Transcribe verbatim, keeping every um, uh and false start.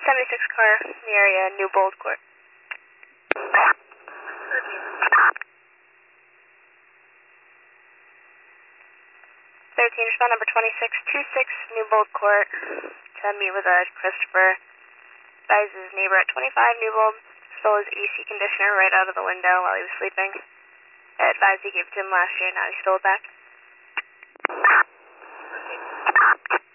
seventy-six car in the area, New Bold Court. thirteen, respond number twenty-six twenty-six, New Bold Court, to meet with uh, Christopher. Advise his neighbor at twenty-five New Bold stole his A C conditioner right out of the window while he was sleeping. Advised he gave it to him last year, now he stole it back.